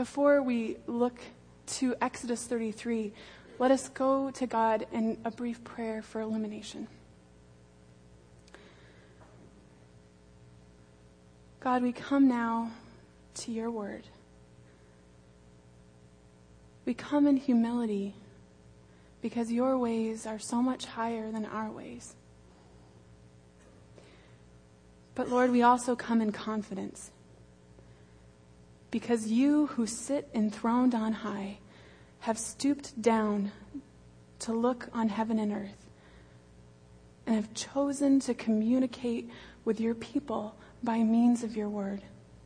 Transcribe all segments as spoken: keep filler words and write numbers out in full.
before we look to Exodus thirty-three, let us go to God in a brief prayer for illumination. God, we come now to your word. We come in humility because your ways are so much higher than our ways. But Lord, we also come in confidence because you who sit enthroned on high have stooped down to look on heaven and earth and have chosen to communicate with your people by means of your word.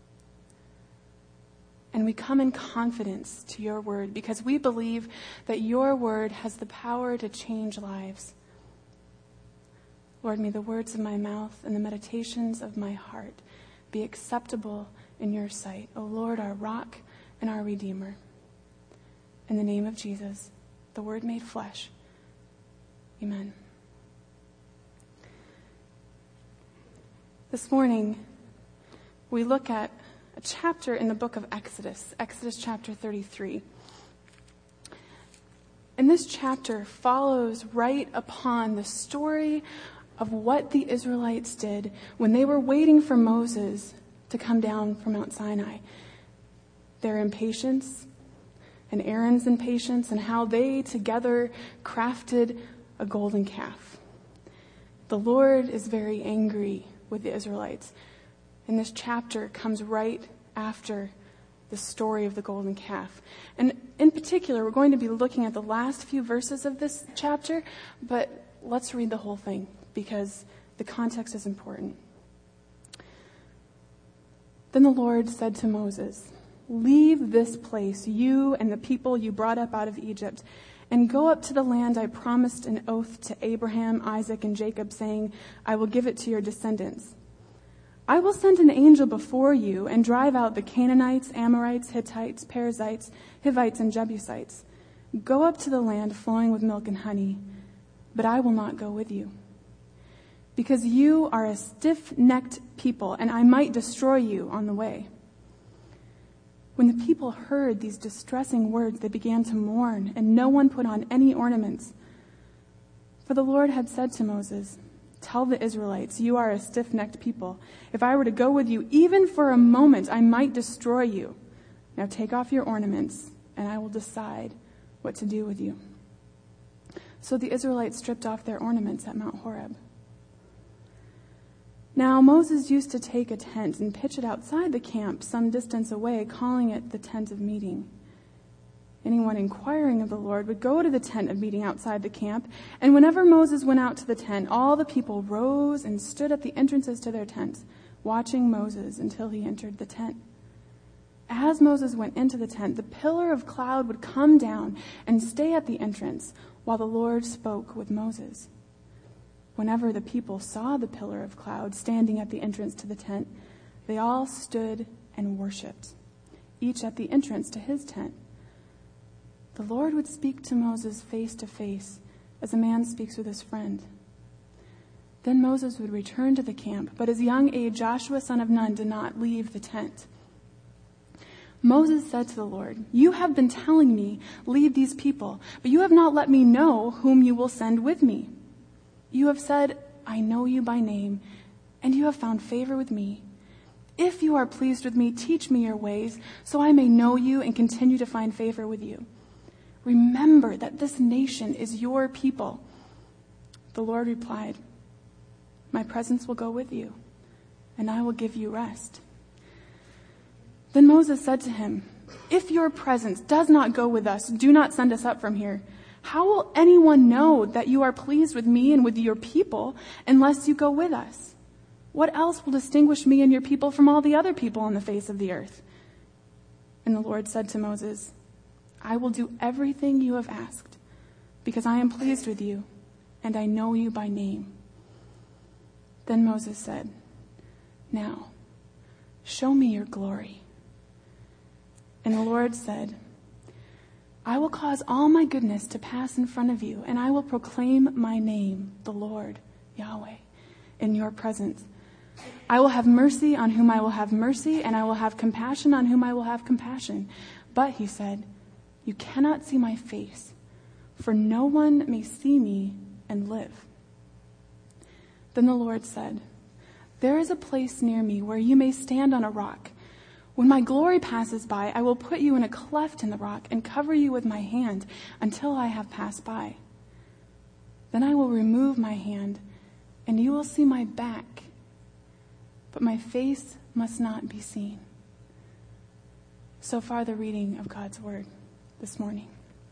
And we come in confidence to your word because we believe that your word has the power to change lives. Lord, may the words of my mouth and the meditations of my heart be acceptable in your sight, O Lord, our rock and our redeemer. In the name of Jesus, the word made flesh. Amen. This morning, we look at a chapter in the book of Exodus, Exodus chapter thirty-three. And this chapter follows right upon the story of what the Israelites did when they were waiting for Moses to come down from Mount Sinai. Their impatience and Aaron's impatience and how they together crafted a golden calf. The Lord is very angry with the Israelites. And this chapter comes right after the story of the golden calf. And in particular, we're going to be looking at the last few verses of this chapter, but let's read the whole thing because the context is important. Then the Lord said to Moses, "Leave this place, you and the people you brought up out of Egypt, and go up to the land I promised an oath to Abraham, Isaac, and Jacob, saying, I will give it to your descendants. I will send an angel before you and drive out the Canaanites, Amorites, Hittites, Perizzites, Hivites, and Jebusites. Go up to the land flowing with milk and honey, but I will not go with you. Because you are a stiff-necked people, and I might destroy you on the way." When the people heard these distressing words, they began to mourn, and no one put on any ornaments. For the Lord had said to Moses, "Tell the Israelites, you are a stiff-necked people. If I were to go with you, even for a moment, I might destroy you. Now take off your ornaments, and I will decide what to do with you." So the Israelites stripped off their ornaments at Mount Horeb. Now Moses used to take a tent and pitch it outside the camp some distance away, calling it the tent of meeting. Anyone inquiring of the Lord would go to the tent of meeting outside the camp, and whenever Moses went out to the tent, all the people rose and stood at the entrances to their tents, watching Moses until he entered the tent. As Moses went into the tent, the pillar of cloud would come down and stay at the entrance while the Lord spoke with Moses. Whenever the people saw the pillar of cloud standing at the entrance to the tent, they all stood and worshipped, each at the entrance to his tent. The Lord would speak to Moses face to face as a man speaks with his friend. Then Moses would return to the camp, but his young aide Joshua son of Nun did not leave the tent. Moses said to the Lord, "You have been telling me, lead these people, but you have not let me know whom you will send with me. You have said, I know you by name, and you have found favor with me. If you are pleased with me, teach me your ways, so I may know you and continue to find favor with you. Remember that this nation is your people." The Lord replied, "My presence will go with you, and I will give you rest." Then Moses said to him, "If your presence does not go with us, do not send us up from here. How will anyone know that you are pleased with me and with your people unless you go with us? What else will distinguish me and your people from all the other people on the face of the earth?" And the Lord said to Moses, "I will do everything you have asked, because I am pleased with you, and I know you by name." Then Moses said, "Now, show me your glory." And the Lord said, "I will cause all my goodness to pass in front of you, and I will proclaim my name, the Lord, Yahweh, in your presence. I will have mercy on whom I will have mercy, and I will have compassion on whom I will have compassion. But, he said, you cannot see my face, for no one may see me and live. Then the Lord said, there is a place near me where you may stand on a rock. When my glory passes by, I will put you in a cleft in the rock and cover you with my hand until I have passed by. Then I will remove my hand, and you will see my back, but my face must not be seen. So far, the reading of God's word this morning.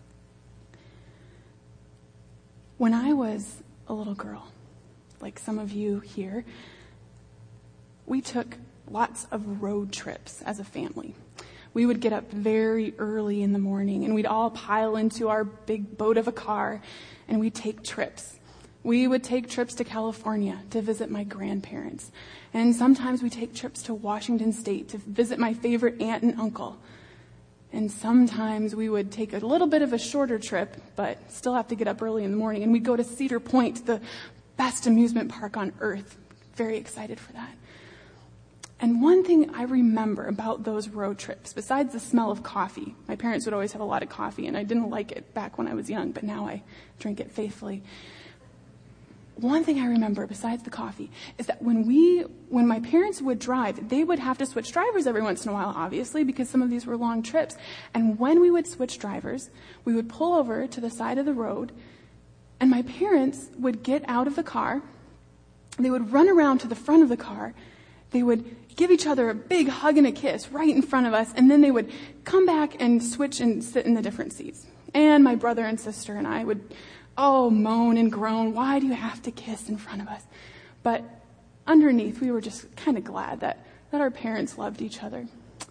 When I was a little girl, like some of you here, we took lots of road trips as a family. We would get up very early in the morning, and we'd all pile into our big boat of a car, and we'd take trips. We would take trips to California to visit my grandparents. And sometimes we take trips to Washington State to visit my favorite aunt and uncle. And sometimes we would take a little bit of a shorter trip, but still have to get up early in the morning. And we'd go to Cedar Point, the best amusement park on earth. Very excited for that. And one thing I remember about those road trips, besides the smell of coffee, my parents would always have a lot of coffee, and I didn't like it back when I was young, but now I drink it faithfully. One thing I remember besides the coffee is that when we, when my parents would drive, they would have to switch drivers every once in a while, obviously, because some of these were long trips. And when we would switch drivers, we would pull over to the side of the road, and my parents would get out of the car. They would run around to the front of the car. They would give each other a big hug and a kiss right in front of us, and then they would come back and switch and sit in the different seats. And my brother and sister and I would oh, moan and groan, why do you have to kiss in front of us? But underneath, we were just kind of glad that, that our parents loved each other.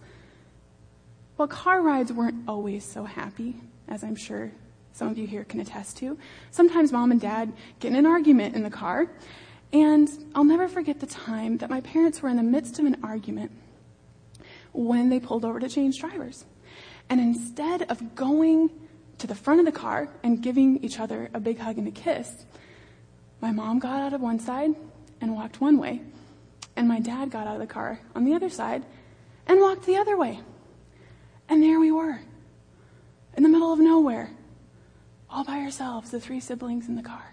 Well, car rides weren't always so happy, as I'm sure some of you here can attest to. Sometimes mom and dad get in an argument in the car, and I'll never forget the time that my parents were in the midst of an argument when they pulled over to change drivers. And instead of going to the front of the car and giving each other a big hug and a kiss, my mom got out of one side and walked one way, and my dad got out of the car on the other side and walked the other way. And there we were, in the middle of nowhere, all by ourselves, the three siblings in the car.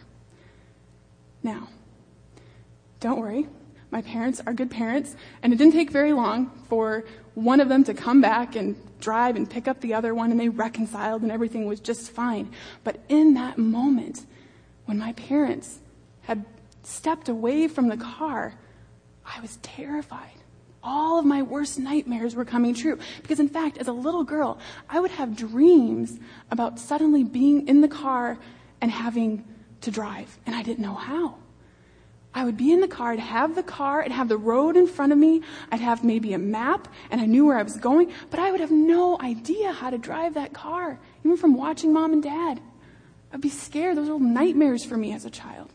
Now, don't worry, my parents are good parents, and it didn't take very long for one of them to come back and drive and pick up the other one, and they reconciled and everything was just fine. But in that moment, when my parents had stepped away from the car, I was terrified. All of my worst nightmares were coming true. Because in fact, as a little girl, I would have dreams about suddenly being in the car and having to drive, and I didn't know how. I would be in the car, I'd have the car, I'd have the road in front of me, I'd have maybe a map, and I knew where I was going, but I would have no idea how to drive that car, even from watching mom and dad. I'd be scared. Those were nightmares for me as a child.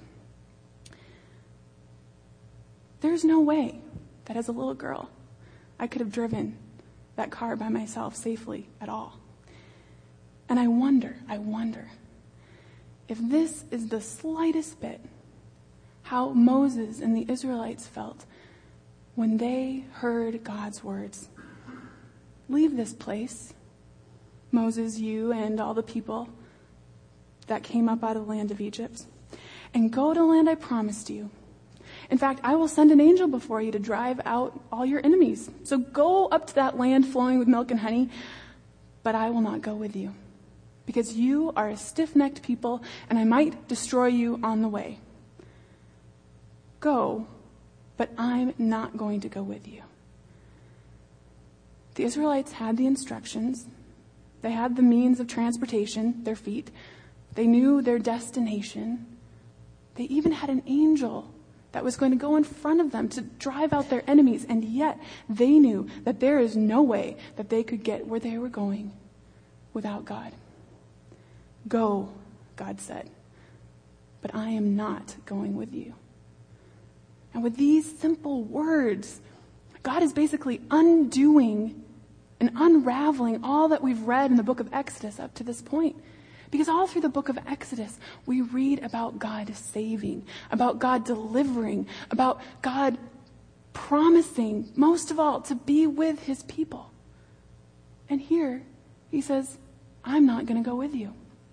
There's no way that as a little girl, I could have driven that car by myself safely at all. And I wonder, I wonder, if this is the slightest bit how Moses and the Israelites felt when they heard God's words. Leave this place, Moses, you, and all the people that came up out of the land of Egypt, and go to the land I promised you. In fact, I will send an angel before you to drive out all your enemies. So go up to that land flowing with milk and honey, but I will not go with you, because you are a stiff-necked people, and I might destroy you on the way. Go, but I'm not going to go with you. The Israelites had the instructions. They had the means of transportation, their feet. They knew their destination. They even had an angel that was going to go in front of them to drive out their enemies, and yet they knew that there is no way that they could get where they were going without God. Go, God said, but I am not going with you. And with these simple words, God is basically undoing and unraveling all that we've read in the book of Exodus up to this point. Because all through the book of Exodus, we read about God saving, about God delivering, about God promising, most of all, to be with his people. And here, he says, I'm not going to go with you.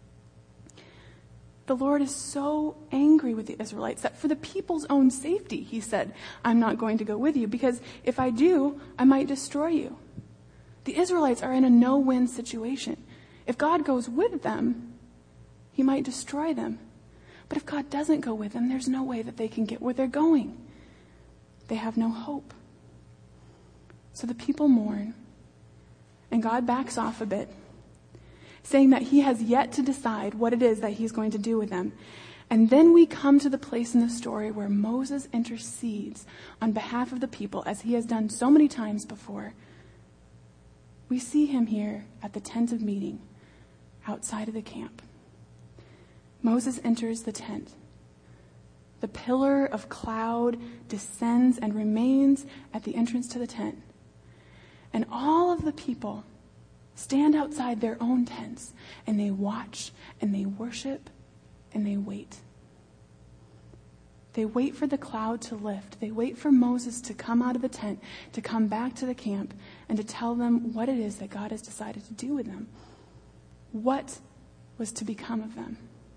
The Lord is so angry with the Israelites that for the people's own safety, he said, I'm not going to go with you, because if I do, I might destroy you. The Israelites are in a no-win situation. If God goes with them, he might destroy them. But if God doesn't go with them, there's no way that they can get where they're going. They have no hope. So the people mourn, and God backs off a bit, saying that he has yet to decide what it is that he's going to do with them. And then we come to the place in the story where Moses intercedes on behalf of the people, as he has done so many times before. We see him here at the tent of meeting, outside of the camp. Moses enters the tent. The pillar of cloud descends and remains at the entrance to the tent. And all of the people stand outside their own tents, and they watch, and they worship, and they wait. They wait for the cloud to lift. They wait for Moses to come out of the tent, to come back to the camp, and to tell them what it is that God has decided to do with them. What was to become of them?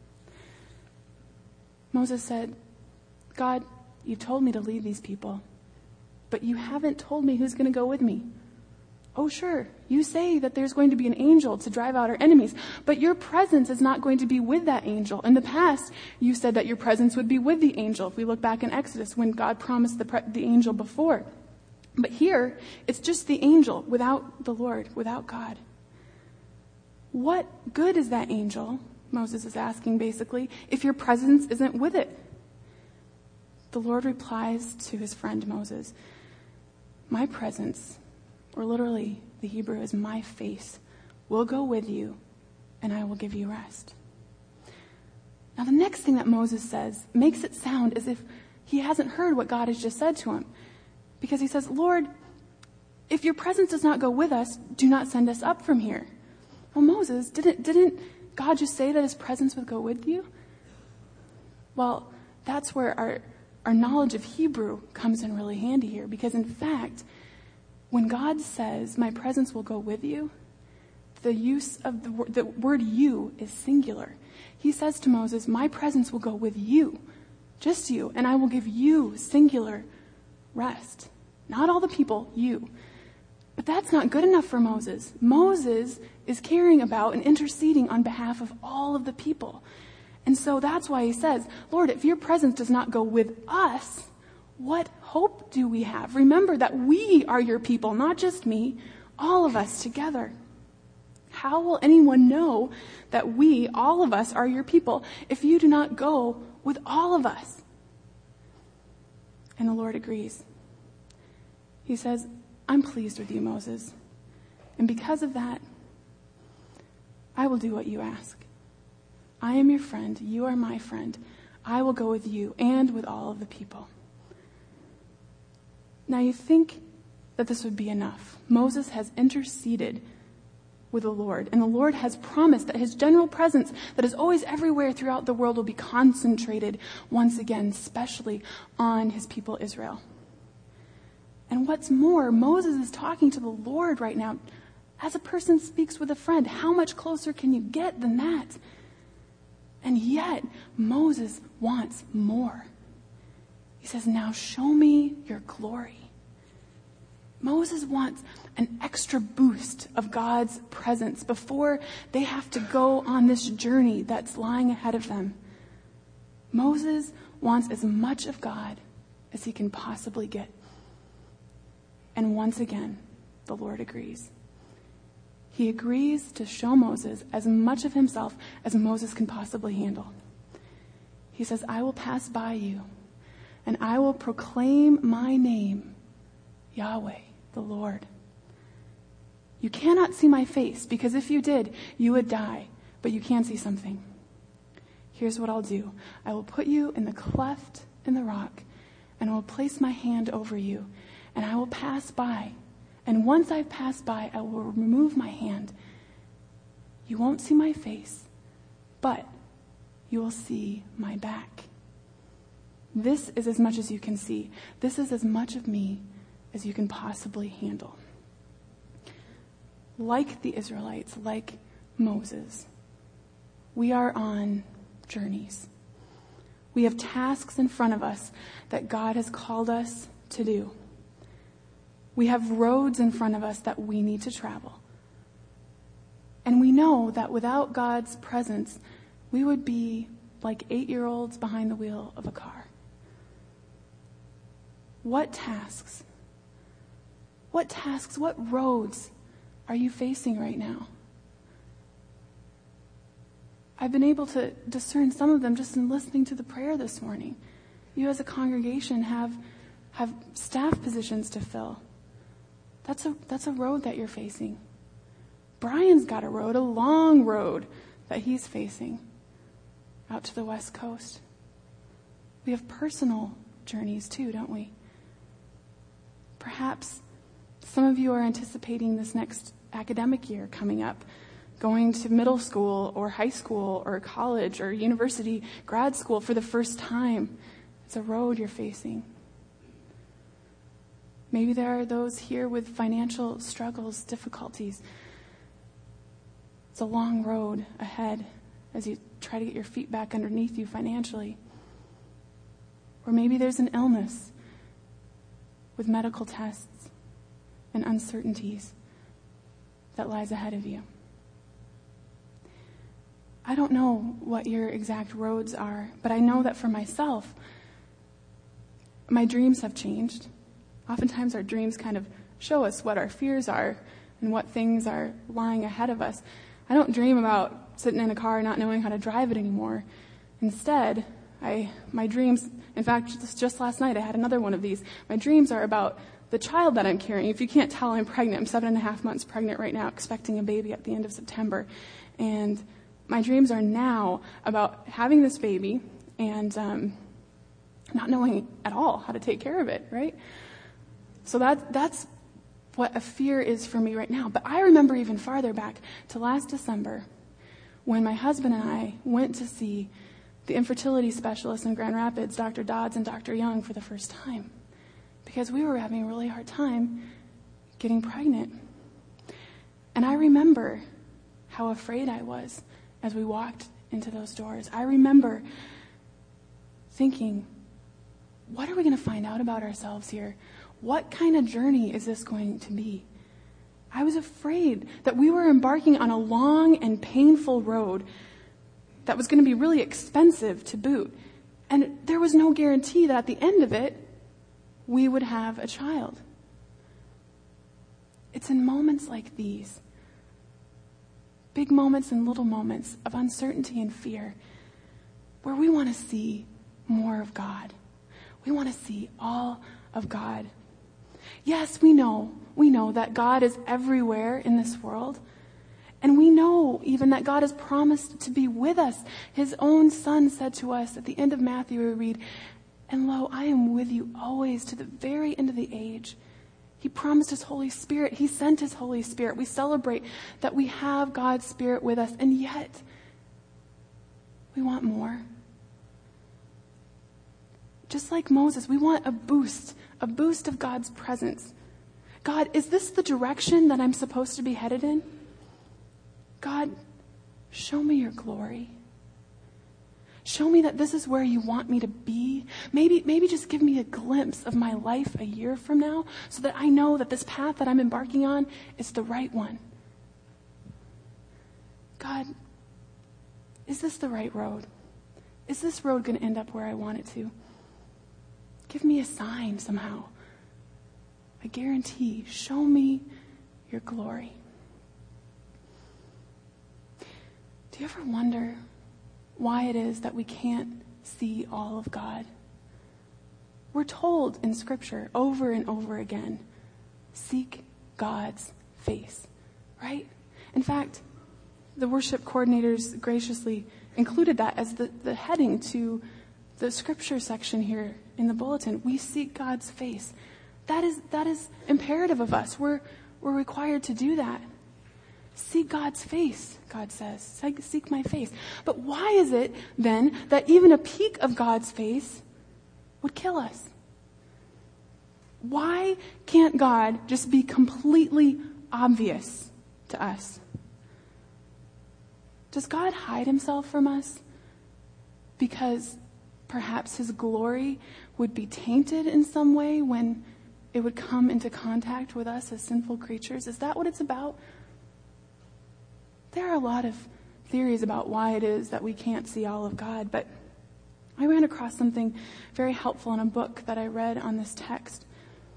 Moses said, God, you told me to lead these people, but you haven't told me who's going to go with me. Oh, sure, you say that there's going to be an angel to drive out our enemies, but your presence is not going to be with that angel. In the past, you said that your presence would be with the angel. If we look back in Exodus, when God promised the, pre- the angel before. But here, it's just the angel without the Lord, without God. What good is that angel, Moses is asking basically, if your presence isn't with it? The Lord replies to his friend Moses, my presence, or literally, the Hebrew is my face, will go with you, and I will give you rest. Now, the next thing that Moses says makes it sound as if he hasn't heard what God has just said to him. Because he says, Lord, if your presence does not go with us, do not send us up from here. Well, Moses, didn't, didn't God just say that his presence would go with you? Well, that's where our, our knowledge of Hebrew comes in really handy here. Because in fact, when God says, my presence will go with you, the use of the word, the word you is singular. He says to Moses, my presence will go with you, just you, and I will give you singular rest. Not all the people, you. But that's not good enough for Moses. Moses is caring about and interceding on behalf of all of the people. And so that's why he says, Lord, if your presence does not go with us, what hope do we have? Remember that we are your people, not just me, all of us together. How will anyone know that we, all of us, are your people if you do not go with all of us? And the Lord agrees. He says, I'm pleased with you, Moses. And because of that, I will do what you ask. I am your friend. You are my friend. I will go with you and with all of the people. Now you think that this would be enough. Moses has interceded with the Lord, and the Lord has promised that his general presence that is always everywhere throughout the world will be concentrated once again, especially on his people Israel. And what's more, Moses is talking to the Lord right now as a person speaks with a friend. How much closer can you get than that? And yet, Moses wants more. He says, now show me your glory. Moses wants an extra boost of God's presence before they have to go on this journey that's lying ahead of them. Moses wants as much of God as he can possibly get. And once again, the Lord agrees. He agrees to show Moses as much of himself as Moses can possibly handle. He says, I will pass by you, and I will proclaim my name, Yahweh, the Lord. You cannot see my face, because if you did, you would die, but you can see something. Here's what I'll do. I will put you in the cleft in the rock, and I will place my hand over you, and I will pass by. And once I've passed by, I will remove my hand. You won't see my face, but you will see my back. This is as much as you can see. This is as much of me as you can possibly handle. Like the Israelites, like Moses, we are on journeys. We have tasks in front of us that God has called us to do. We have roads in front of us that we need to travel. And we know that without God's presence, we would be like eight-year-olds behind the wheel of a car. What tasks? What tasks, what roads are you facing right now? I've been able to discern some of them just in listening to the prayer this morning. You as a congregation have, have staff positions to fill. That's a, that's a road that you're facing. Brian's got a road, a long road that he's facing out to the West Coast. We have personal journeys too, don't we? Perhaps some of you are anticipating this next academic year coming up, going to middle school or high school or college or university, grad school for the first time. It's a road you're facing. Maybe there are those here with financial struggles, difficulties. It's a long road ahead as you try to get your feet back underneath you financially. Or maybe there's an illness with medical tests and uncertainties that lies ahead of you. I don't know what your exact roads are, but I know that for myself, my dreams have changed. Oftentimes our dreams kind of show us what our fears are and what things are lying ahead of us. I don't dream about sitting in a car not knowing how to drive it anymore. Instead, I my dreams, in fact, just, just last night I had another one of these. My dreams are about the child that I'm carrying. If you can't tell, I'm pregnant. I'm seven and a half months pregnant right now, expecting a baby at the end of September. And my dreams are now about having this baby and um, not knowing at all how to take care of it, right? So that that's what a fear is for me right now. But I remember even farther back to last December when my husband and I went to see the infertility specialist in Grand Rapids, Doctor Dodds and Doctor Young, for the first time because we were having a really hard time getting pregnant. And I remember how afraid I was as we walked into those doors. I remember thinking, what are we going to find out about ourselves here? What kind of journey is this going to be? I was afraid that we were embarking on a long and painful road that was going to be really expensive to boot. And there was no guarantee that at the end of it, we would have a child. It's in moments like these, big moments and little moments of uncertainty and fear, where we want to see more of God. We want to see all of God. Yes, we know, we know that God is everywhere in this world. And we know even that God has promised to be with us. His own Son said to us at the end of Matthew, we read, "And lo, I am with you always to the very end of the age." He promised his Holy Spirit. He sent his Holy Spirit. We celebrate that we have God's Spirit with us. And yet, we want more. Just like Moses, we want a boost, a boost of God's presence. God, is this the direction that I'm supposed to be headed in? God, show me your glory. Show me that this is where you want me to be. Maybe, maybe just give me a glimpse of my life a year from now so that I know that this path that I'm embarking on is the right one. God, is this the right road? Is this road going to end up where I want it to? Give me a sign somehow. I guarantee, show me your glory. Do you ever wonder why it is that we can't see all of God? We're told in Scripture over and over again, seek God's face, right? In fact, the worship coordinators graciously included that as the, the heading to the Scripture section here in the bulletin. We seek God's face. That is that is imperative of us. We're we're required to do that. Seek God's face, God says. Seek my face. But why is it then that even a peek of God's face would kill us. Why can't God just be completely obvious to us? Does God hide himself from us because perhaps his glory would be tainted in some way when it would come into contact with us as sinful creatures? Is that what it's about? There are a lot of theories about why it is that we can't see all of God, but I ran across something very helpful in a book that I read on this text.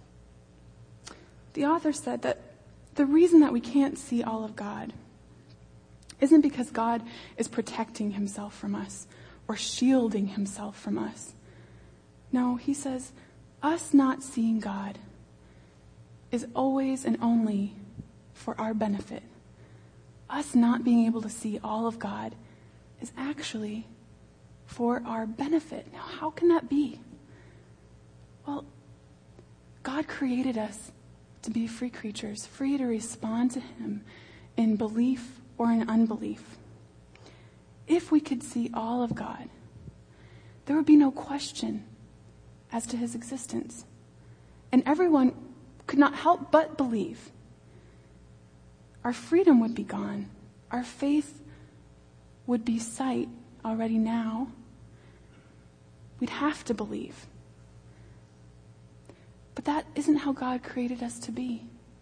The author said that the reason that we can't see all of God isn't because God is protecting himself from us or shielding himself from us. No, he says, us not seeing God is always and only for our benefit. Us not being able to see all of God is actually for our benefit. Now, how can that be? Well, God created us to be free creatures, free to respond to him in belief or in unbelief. If we could see all of God, there would be no question as to his existence. And everyone could not help but believe. Our freedom would be gone. Our faith would be sight already now. We'd have to believe. But that isn't how God created us to be.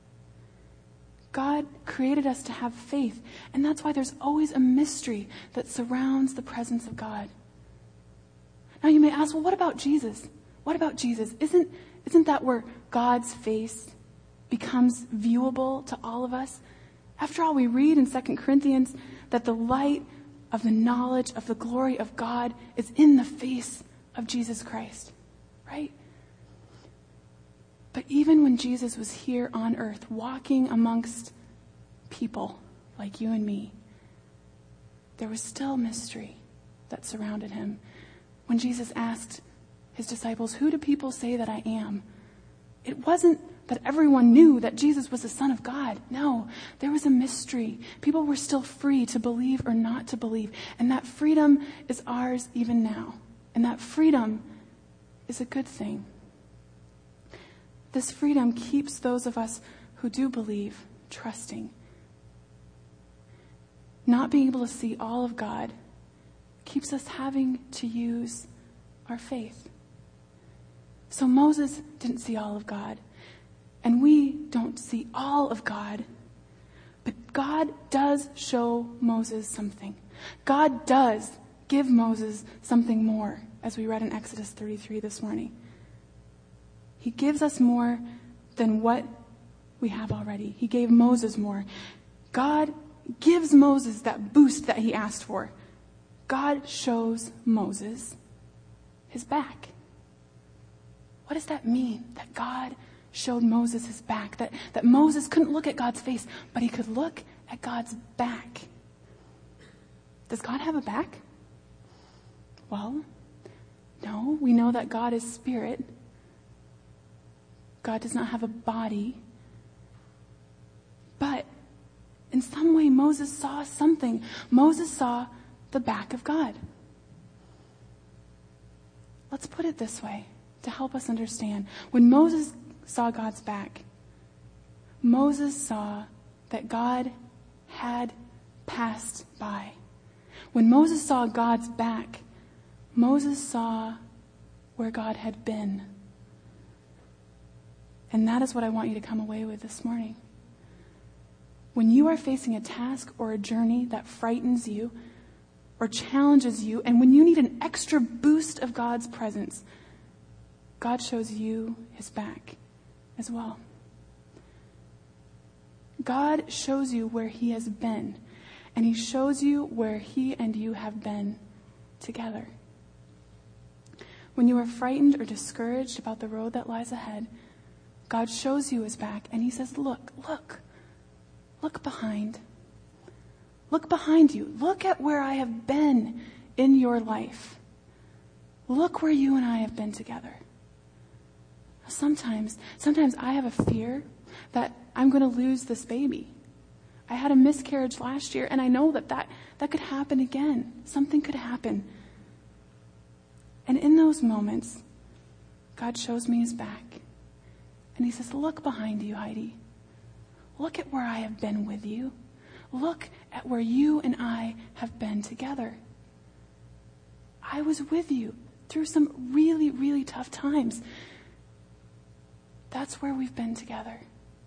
God created us to have faith, and that's why there's always a mystery that surrounds the presence of God. Now you may ask, well, what about Jesus? What about Jesus? Isn't, isn't that where God's face becomes viewable to all of us? After all, we read in Second Corinthians that the light of the knowledge of the glory of God is in the face of Jesus Christ, right? But even when Jesus was here on earth, walking amongst people like you and me, there was still mystery that surrounded him. When Jesus asked his disciples, who do people say that I am? It wasn't that everyone knew that Jesus was the Son of God. No, there was a mystery. People were still free to believe or not to believe. And that freedom is ours even now. And that freedom is a good thing. This freedom keeps those of us who do believe trusting. Not being able to see all of God keeps us having to use our faith. So Moses didn't see all of God, and we don't see all of God, but God does show Moses something. God does give Moses something more, as we read in Exodus thirty-three this morning. He gives us more than what we have already. He gave Moses more. God gives Moses that boost that he asked for. God shows Moses his back. What does that mean? That God showed Moses his back. That, that Moses couldn't look at God's face, but he could look at God's back. Does God have a back? Well, no. We know that God is spirit. God does not have a body. But in some way, Moses saw something. Moses saw the back of God. Let's put it this way to help us understand. When Moses saw God's back, Moses saw that God had passed by. When Moses saw God's back, Moses saw where God had been. And that is what I want you to come away with this morning. When you are facing a task or a journey that frightens you or challenges you, and when you need an extra boost of God's presence, God shows you his back as well. God shows you where he has been, and he shows you where he and you have been together. When you are frightened or discouraged about the road that lies ahead, God shows you his back, and he says, look, look, look behind. Look behind you. Look at where I have been in your life. Look where you and I have been together. Sometimes, sometimes I have a fear that I'm going to lose this baby. I had a miscarriage last year, and I know that that, that could happen again. Something could happen. And in those moments, God shows me his back. And he says, look behind you, Heidi. Look at where I have been with you. Look at where you and I have been together. I was with you through some really, really tough times. That's where we've been together.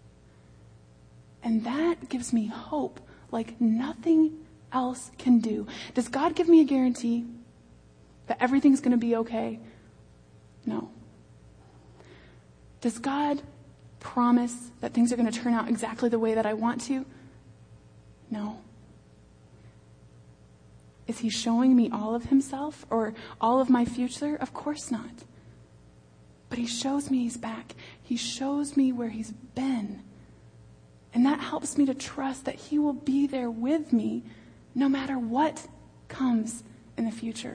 And that gives me hope like nothing else can do. Does God give me a guarantee that everything's going to be okay? No. Does God promise that things are going to turn out exactly the way that I want to? No. Is he showing me all of himself or all of my future? Of course not. But he shows me he's back. He shows me where he's been. And that helps me to trust that he will be there with me no matter what comes in the future.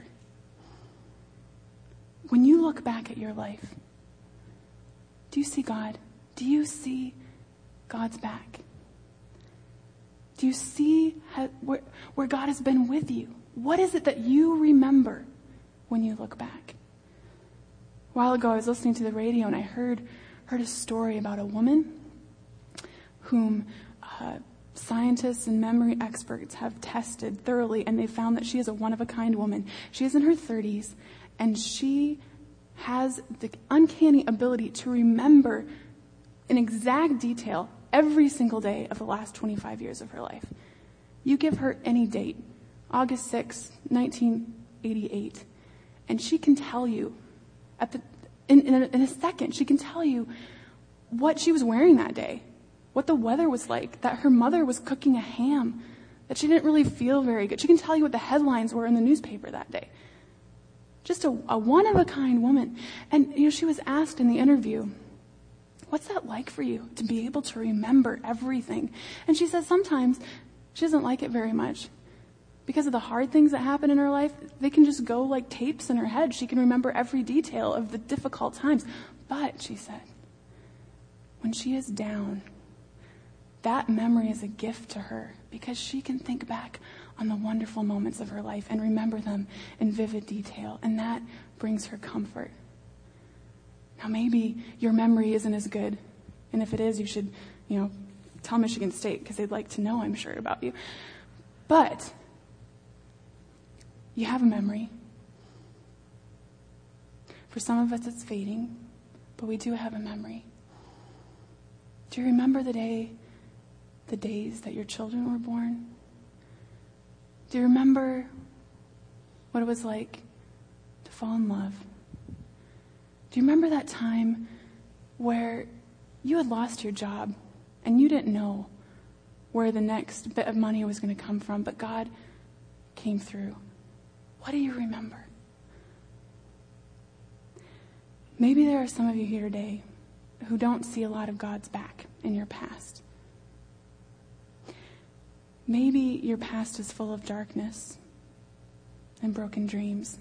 When you look back at your life, do you see God? Do you see God's back? Do you see how, where, where God has been with you? What is it that you remember when you look back? A while ago, I was listening to the radio and I heard, heard a story about a woman whom uh, scientists and memory experts have tested thoroughly, and they found that she is a one-of-a-kind woman. She is in her thirties, and she has the uncanny ability to remember in exact detail every single day of the last twenty-five years of her life. You give her any date, August sixth, nineteen eighty-eight, and she can tell you, at the in, in, a, in a second, she can tell you what she was wearing that day, what the weather was like, that her mother was cooking a ham, that she didn't really feel very good. She can tell you what the headlines were in the newspaper that day. Just a, a one-of-a-kind woman. And, you know, she was asked in the interview, what's that like for you to be able to remember everything? And she says sometimes she doesn't like it very much. Because of the hard things that happen in her life, they can just go like tapes in her head. She can remember every detail of the difficult times. But, she said, when she is down, that memory is a gift to her because she can think back on the wonderful moments of her life and remember them in vivid detail. And that brings her comfort. Now, maybe your memory isn't as good. And if it is, you should, you know, tell Michigan State because they'd like to know, I'm sure, about you. But you have a memory. For some of us, it's fading, but we do have a memory. Do you remember the day, the days that your children were born? Do you remember what it was like to fall in love? Do you remember that time where you had lost your job and you didn't know where the next bit of money was going to come from, but God came through? What do you remember? Maybe there are some of you here today who don't see a lot of God's back in your past. Maybe your past is full of darkness and broken dreams.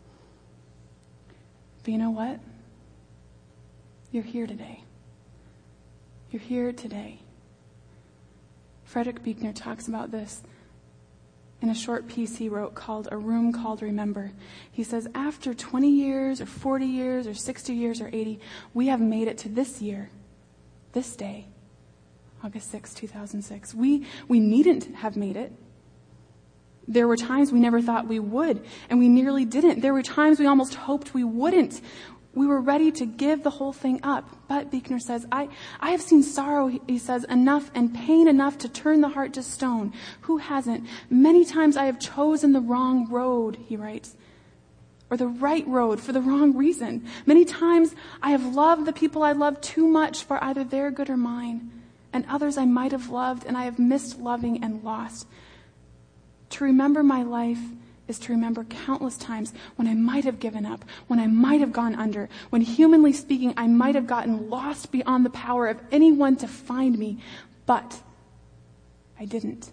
But you know what? You're here today. You're here today. Frederick Buechner talks about this in a short piece he wrote called A Room Called Remember. He says, after twenty years or forty years or sixty years or eighty, we have made it to this year, this day, August sixth, two thousand six. We, we needn't have made it. There were times we never thought we would, and we nearly didn't. There were times we almost hoped we wouldn't. We were ready to give the whole thing up. But, Buechner says, I, I have seen sorrow, he says, enough and pain enough to turn the heart to stone. Who hasn't? Many times I have chosen the wrong road, he writes, or the right road for the wrong reason. Many times I have loved the people I love too much for either their good or mine. And others I might have loved, and I have missed loving and lost. To remember my life is to remember countless times when I might have given up, when I might have gone under, when humanly speaking, I might have gotten lost beyond the power of anyone to find me, but I didn't.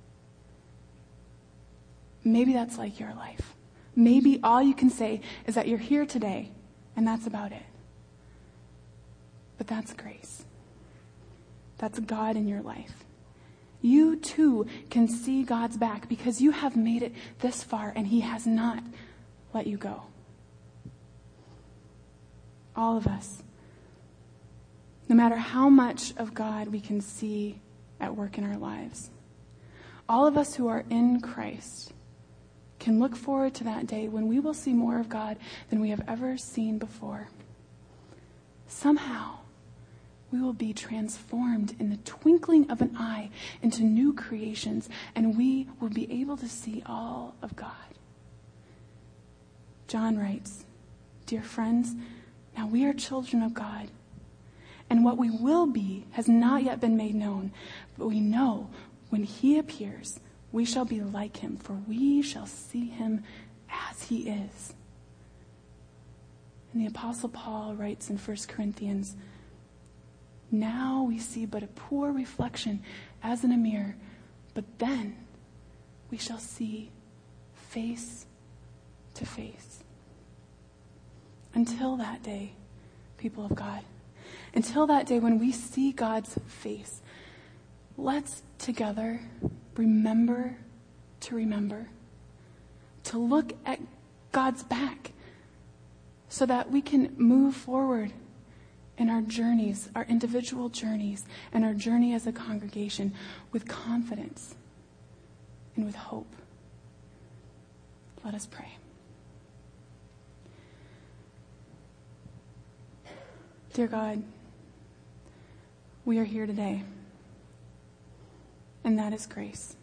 Maybe that's like your life. Maybe all you can say is that you're here today, and that's about it. But that's grace. That's God in your life. You too can see God's back because you have made it this far and he has not let you go. All of us. No matter how much of God we can see at work in our lives. All of us who are in Christ can look forward to that day when we will see more of God than we have ever seen before. Somehow, we will be transformed in the twinkling of an eye into new creations, and we will be able to see all of God. John writes, "Dear friends, now we are children of God, and what we will be has not yet been made known, but we know when he appears, we shall be like him, for we shall see him as he is." And the Apostle Paul writes in First Corinthians, "Now we see but a poor reflection as in a mirror, but then we shall see face to face." Until that day, people of God, until that day when we see God's face, let's together remember to remember, to look at God's back so that we can move forward in our journeys, our individual journeys, and our journey as a congregation with confidence and with hope. Let us pray. Dear God, we are here today, and that is grace.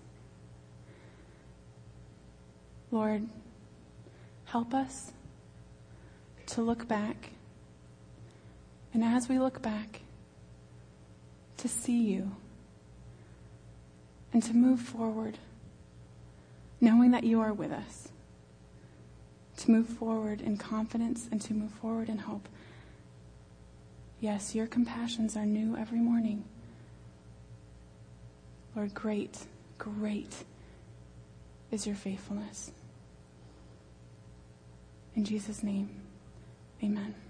Lord, help us to look back, and as we look back, to see you and to move forward, knowing that you are with us, to move forward in confidence and to move forward in hope. Yes, your compassions are new every morning. Lord, great, great is your faithfulness. In Jesus' name, amen.